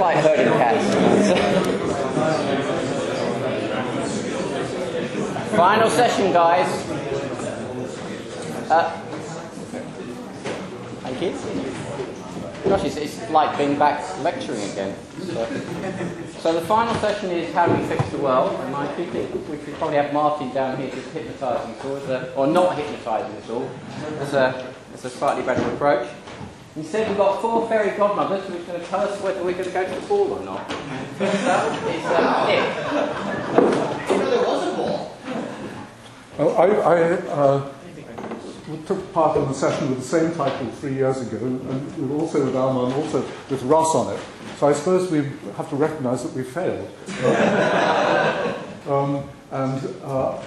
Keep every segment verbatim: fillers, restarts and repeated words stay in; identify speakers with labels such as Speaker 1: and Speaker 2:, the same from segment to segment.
Speaker 1: like herding cats. Final session, guys. Uh, thank you. Gosh, it's, it's like being back lecturing again. So, so the final session is how do we fix the world? And I think we should probably have Martin down here just hypnotising us all, as a, or not hypnotising us all. That's a, that's a slightly better approach. He said we've got four fairy godmothers who's going to tell us whether we're going to go to the ball or not. That is uh, it.
Speaker 2: You know there was a ball.
Speaker 3: Well, I, I uh, took part in the session with the same title three years ago, and with also with Alma and also with Ross on it. So I suppose we have to recognise that we failed. um, and uh,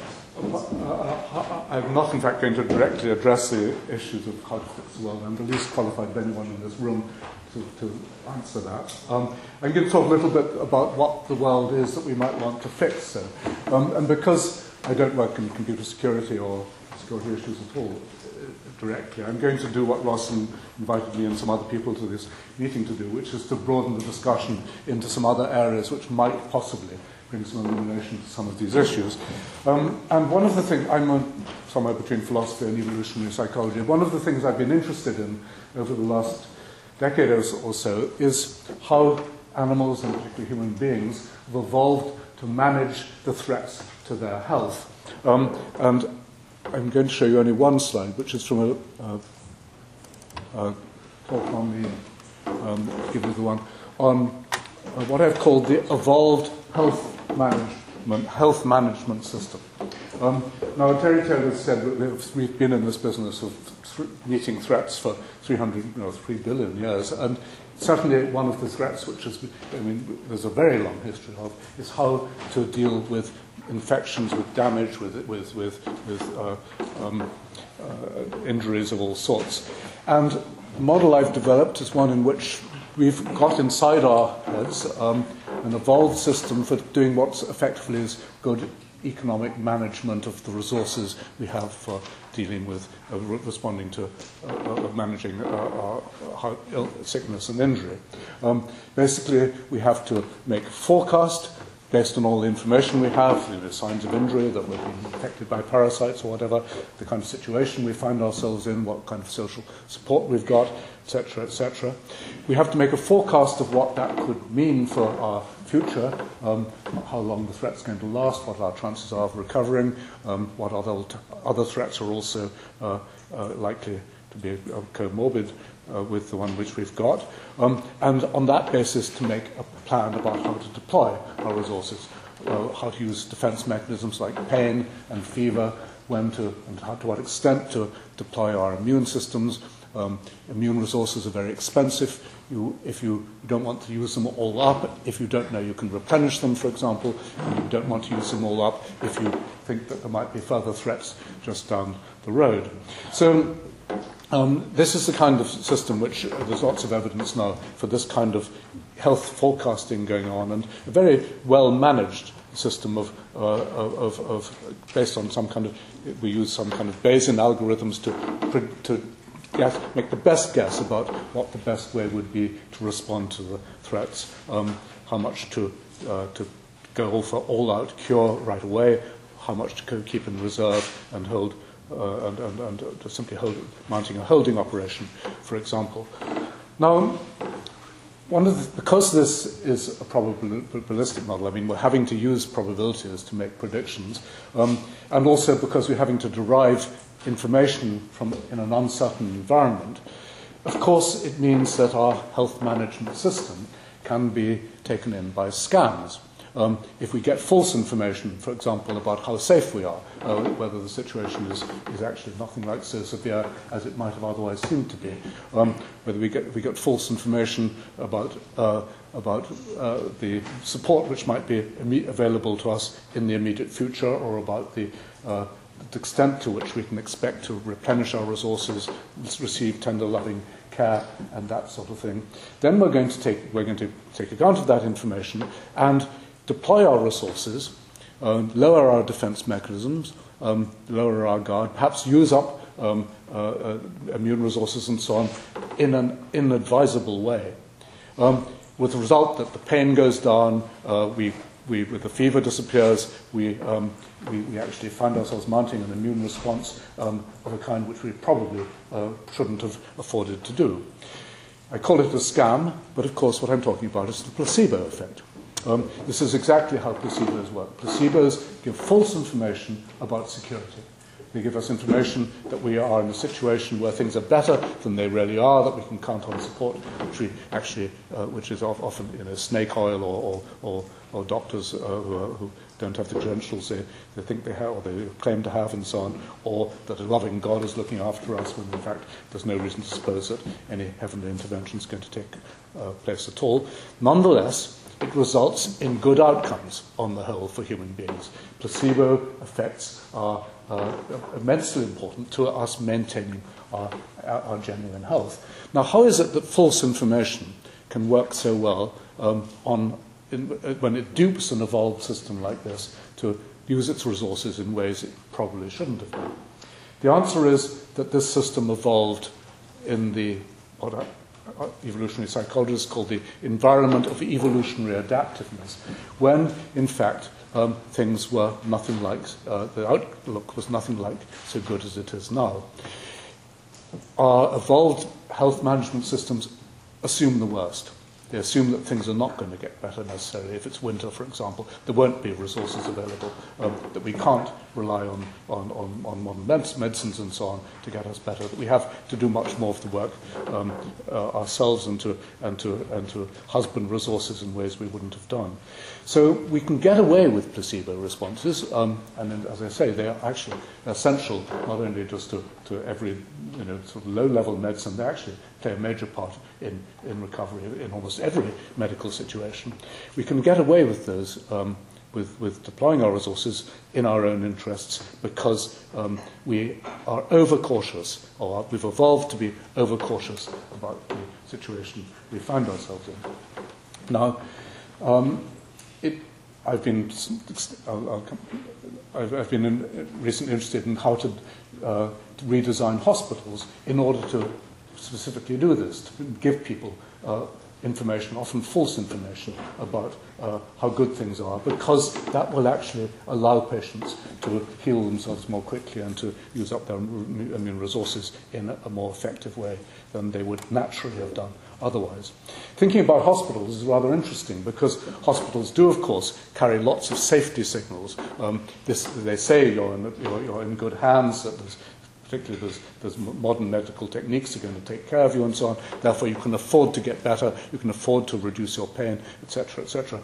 Speaker 3: I'm not, in fact, going to directly address the issues of how to fix the world. I'm the least qualified of anyone in this room to, to answer that. Um, I'm going to talk a little bit about what the world is that we might want to fix. So. Um, and because I don't work in computer security or security issues at all uh, directly, I'm going to do what Ross invited me and some other people to this meeting to do, which is to broaden the discussion into some other areas which might possibly bring some illumination to some of these issues. Um, and one of the things, I'm a, somewhere between philosophy and evolutionary psychology, one of the things I've been interested in over the last decade or so is how animals, and particularly human beings, have evolved to manage the threats to their health. Um, and I'm going to show you only one slide, which is from a, a, a talk on the, um, give you the one, on uh, what I've called the evolved health management, health management system. Um, now, Terry Taylor said that we've been in this business of th- meeting threats for three hundred, you know, three billion years, and certainly one of the threats, which is, I mean, there's a very long history of, is how to deal with infections, with damage, with with with, with uh, um, uh, injuries of all sorts. And the model I've developed is one in which we've got inside our heads um, an evolved system for doing what effectively is good economic management of the resources we have for dealing with, uh, re- responding to, uh, uh, managing uh, our, our ill- sickness and injury. Um, basically, we have to make a forecast based on all the information we have, you know, signs of injury, that we're being infected by parasites or whatever, the kind of situation we find ourselves in, what kind of social support we've got, et cetera, et cetera. We have to make a forecast of what that could mean for our future, um, how long the threat's going to last, what our chances are of recovering, um, what other, other threats are also uh, uh, likely to be uh, comorbid uh, with the one which we've got, um, and on that basis to make a plan about how to deploy our resources, uh, how to use defense mechanisms like pain and fever, when to and how, to what extent to deploy our immune systems. Um, immune resources are very expensive. You, if you don't want to use them all up, if you don't know you can replenish them, for example, and you don't want to use them all up if you think that there might be further threats just down the road. So um, this is the kind of system which uh, there's lots of evidence now for this kind of health forecasting going on, and a very well managed system of, uh, of, of based on some kind of, we use some kind of Bayesian algorithms to to guess, make the best guess about what the best way would be to respond to the threats, um, how much to uh, to go for all-out cure right away, how much to keep in reserve and hold uh, and, and, and to simply hold, mounting a holding operation, for example. Now, one of the, because this is a probabilistic model, I mean, we're having to use probabilities to make predictions, um, and also because we're having to derive information from in an uncertain environment, of course it means that our health management system can be taken in by scams. Um, if we get false information, for example, about how safe we are, uh, whether the situation is, is actually nothing like so severe as it might have otherwise seemed to be, um, whether we get, we get false information about, uh, about uh, the support which might be imme- available to us in the immediate future, or about the uh, the extent to which we can expect to replenish our resources, receive tender, loving care, and that sort of thing, then we're going to take we're going to take account of that information and deploy our resources, uh, lower our defense mechanisms, um, lower our guard, perhaps use up um, uh, uh, immune resources and so on in an inadvisable way. Um, with the result that the pain goes down, uh, we, we, with the fever disappears, we, um, we, we actually find ourselves mounting an immune response um, of a kind which we probably uh, shouldn't have afforded to do. I call it a scam, but of course what I'm talking about is the placebo effect. Um, this is exactly how placebos work. Placebos give false information about security. They give us information that we are in a situation where things are better than they really are, that we can count on support, which we actually, uh, which is often you know, snake oil or, or, or, or doctors uh, who, are, who don't have the credentials they, they think they have or they claim to have and so on, or that a loving God is looking after us when in fact there's no reason to suppose that any heavenly intervention is going to take uh, place at all. Nonetheless, it results in good outcomes on the whole for human beings. Placebo effects are uh, immensely important to us maintaining our, our, our genuine health. Now, how is it that false information can work so well um, on, in, when it dupes an evolved system like this to use its resources in ways it probably shouldn't have done? The answer is that this system evolved in the what I, evolutionary psychologists call the environment of evolutionary adaptiveness, when, in fact, um, things were nothing like, uh, the outlook was nothing like so good as it is now. Our evolved health management systems assume the worst. They assume that things are not going to get better necessarily. If it's winter, for example, there won't be resources available, um, that we can't rely on, on, on, on modern medicines and so on to get us better, that we have to do much more of the work um, uh, ourselves and to, and, to, and to husband resources in ways we wouldn't have done. So we can get away with placebo responses, um, and then, as I say, they are actually essential not only just to, to every you know, sort of low-level medicine, they actually play a major part in, in recovery in almost every medical situation. We can get away with those, um, with, with deploying our resources in our own interests because um, we are overcautious, or we've evolved to be overcautious about the situation we find ourselves in. Now, um, it, I've been I'll, I'll come, I've, I've been in, recently interested in how to, uh, to redesign hospitals in order to specifically do this, to give people uh, information, often false information, about uh, how good things are, because that will actually allow patients to heal themselves more quickly and to use up their immune resources in a more effective way than they would naturally have done otherwise. Thinking about hospitals is rather interesting because hospitals do, of course, carry lots of safety signals. Um, this, they say you're in, you're, you're in good hands, that there's particularly there's, there's modern medical techniques that are going to take care of you and so on. Therefore, you can afford to get better, you can afford to reduce your pain, et cetera, et cetera.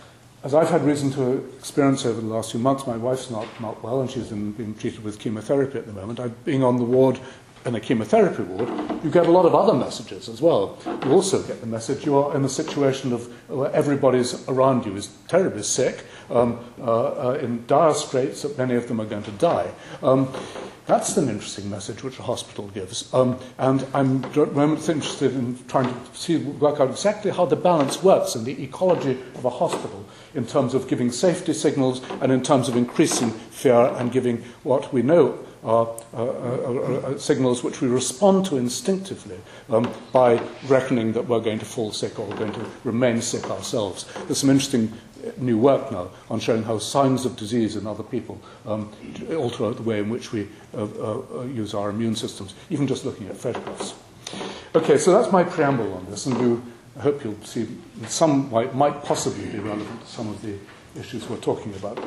Speaker 3: As I've had reason to experience over the last few months, my wife's not, not well and she's in, being treated with chemotherapy at the moment. I'm being on the ward, in a chemotherapy ward, you get a lot of other messages as well. You also get the message you are in a situation of where everybody's around you is terribly sick, um, uh, uh, in dire straits, that many of them are going to die. Um, That's an interesting message which a hospital gives. Um, and I'm very much interested in trying to see, work out exactly how the balance works in the ecology of a hospital in terms of giving safety signals and in terms of increasing fear and giving what we know are uh, uh, uh, signals which we respond to instinctively um, by reckoning that we're going to fall sick or we're going to remain sick ourselves. There's some interesting new work now on showing how signs of disease in other people um, alter the way in which we uh, uh, use our immune systems, even just looking at photographs. Okay, so that's my preamble on this, and you, I hope you'll see in some way it might possibly be relevant to some of the issues we're talking about.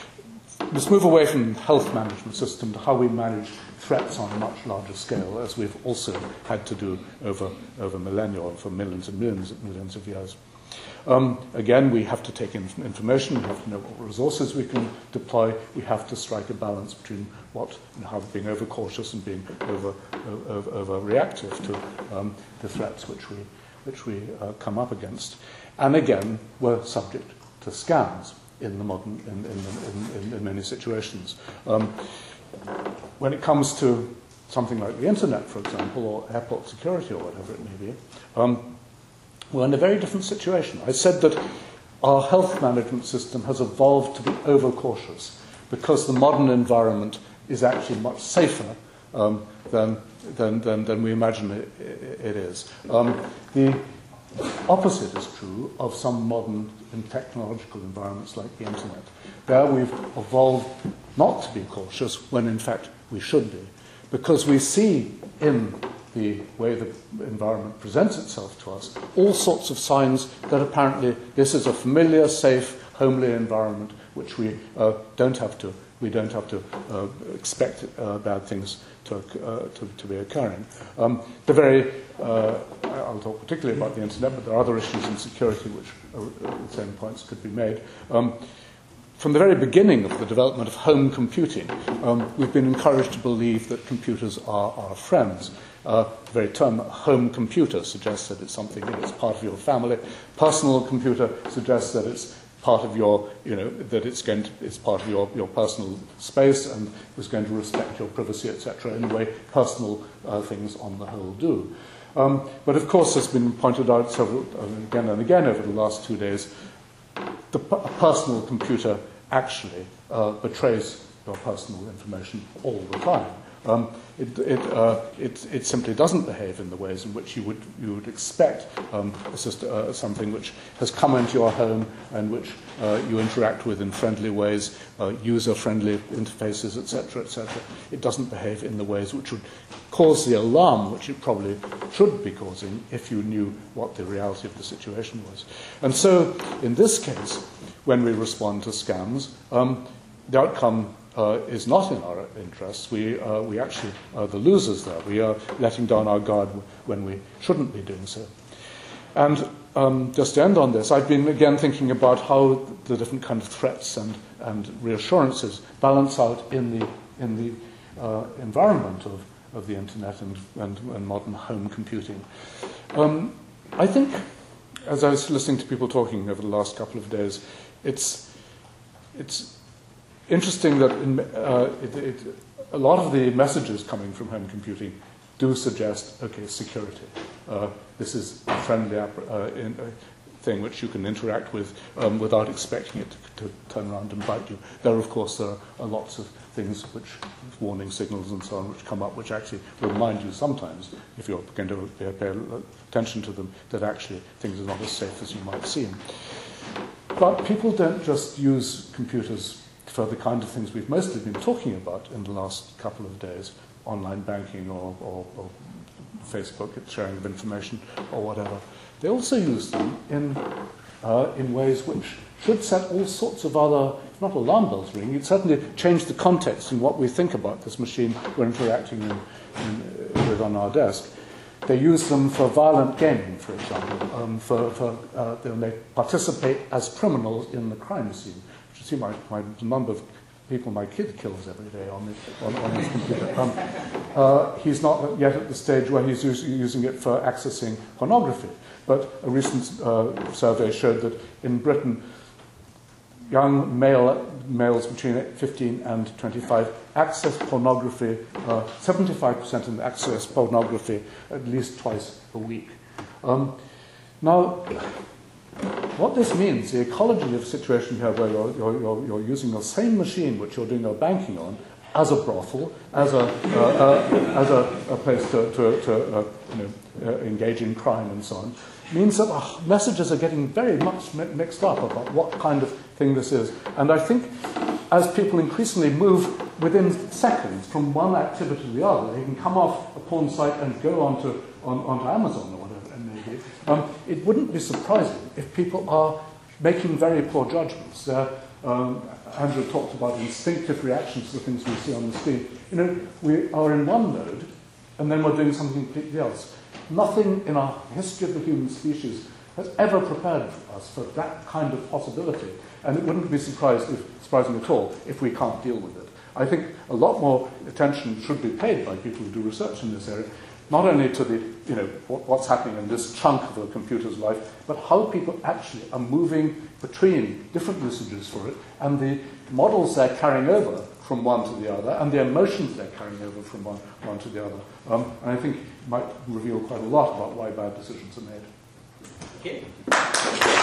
Speaker 3: Let's move away from the health management system to how we manage threats on a much larger scale, as we've also had to do over, over millennia, or for millions and millions, millions of years. Um, again, we have to take in information, we have to know what resources we can deploy, we have to strike a balance between what, you know, how being overcautious and being over, over, over reactive to um, the threats which we, which we uh, come up against. And again, we're subject to scams in the modern, in, in, in, in many situations. Um, when it comes to something like the internet, for example, or airport security or whatever it may be, um, we're in a very different situation. I said that our health management system has evolved to be overcautious because the modern environment is actually much safer um, than, than, than, than we imagine it, it is. Um, the opposite is true of some modern and technological environments like the internet. There we've evolved not to be cautious when in fact we should be, because we see in the way the environment presents itself to us all sorts of signs that apparently this is a familiar, safe, homely environment which we uh, don't have to we don't have to uh, expect uh, bad things to, uh, to, to be occurring. Um, the very, uh, I'll talk particularly about the internet, but there are other issues in security which are, the same points could be made. Um, from the very beginning of the development of home computing, um, we've been encouraged to believe that computers are our friends. Uh, the very term home computer suggests that it's something that's part of your family. Personal computer suggests that it's part of your, you know, that it's going to, it's part of your, your personal space and is going to respect your privacy, et cetera, in the way personal uh, things on the whole do. Um, but of course, as has been pointed out several, uh, again and again over the last two days, the p- personal computer actually uh, betrays your personal information all the time. Um, it, it, uh, it, it simply doesn't behave in the ways in which you would, you would expect um, it's just, uh, something which has come into your home and which uh, you interact with in friendly ways, uh, user-friendly interfaces, et cetera, et cetera. It doesn't behave in the ways which would cause the alarm which it probably should be causing if you knew what the reality of the situation was. And so, in this case, when we respond to scams, um, the outcome Uh, is not in our interests. We, uh, we actually are the losers there. We are letting down our guard when we shouldn't be doing so. And um, just to end on this, I've been again thinking about how the different kind of threats and, and reassurances balance out in the, in the uh, environment of, of the internet and, and, and modern home computing. Um, I think, as I was listening to people talking over the last couple of days, it's it's interesting that in, uh, it, it, a lot of the messages coming from home computing do suggest, okay, security. Uh, this is a friendly uh, in, uh, thing which you can interact with um, without expecting it to, to turn around and bite you. There, of course, there are lots of things which, warning signals and so on, which come up, which actually remind you sometimes, if you're going to pay attention to them, that actually things are not as safe as you might seem. But people don't just use computers for the kind of things we've mostly been talking about in the last couple of days, online banking or, or, or Facebook sharing of information or whatever. They also use them in, uh, in ways which should set all sorts of other, if not alarm bells ringing, it certainly change the context in what we think about this machine we're interacting in, in, with on our desk. They use them for violent gaming, for example. Um, for, for, uh, they participate as criminals in the crime scene. See my, my number of people my kid kills every day on, the, on, on his computer. Um, uh, he's not yet at the stage where he's us- using it for accessing pornography. But a recent uh, survey showed that in Britain, young male males between fifteen and twenty-five access pornography, uh, seventy-five percent of them access pornography at least twice a week. Um, now, what this means, the ecology of a situation here where you're, you're, you're, you're using the same machine which you're doing your banking on as a brothel, as a, uh, uh, as a, a place to, to, to uh, you know, uh, engage in crime and so on, means that uh, messages are getting very much mi- mixed up about what kind of thing this is. And I think as people increasingly move within seconds from one activity to the other, they can come off a porn site and go onto, on, onto Amazon or whatever it may be. Um, it wouldn't be surprising if people are making very poor judgments. Uh, um, Andrew talked about instinctive reactions to the things we see on the screen. You know, we are in one mode, and then we're doing something completely else. Nothing in our history of the human species has ever prepared us for that kind of possibility, and it wouldn't be surprised if, surprising at all if we can't deal with it. I think a lot more attention should be paid by people who do research in this area, not only to the, you know, what, what's happening in this chunk of a computer's life, but how people actually are moving between different usages for it, and the models they're carrying over from one to the other, and the emotions they're carrying over from one, one to the other. Um, and I think it might reveal quite a lot about why bad decisions are made.
Speaker 1: Okay.